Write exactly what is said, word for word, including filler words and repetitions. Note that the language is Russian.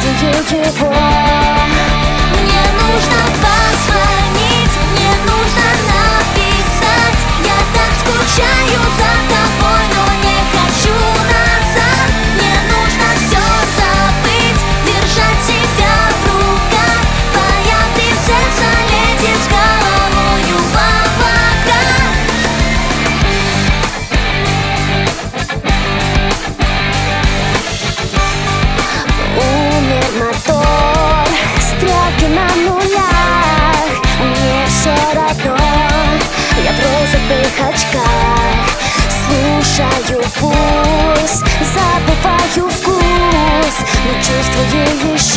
чувствую его. Мне нужно позвонить, мне нужно написать. Я так скучаю за тобой, но не хочу назад. Мне нужно все забыть, держать себя в руках. Твоя принцесса летит с головою в облаках. Умер мотор, стрелки на нулях. Мне все равно, я в розовых очках. Слушаю пульс, забываю вкус, но чувствую еще.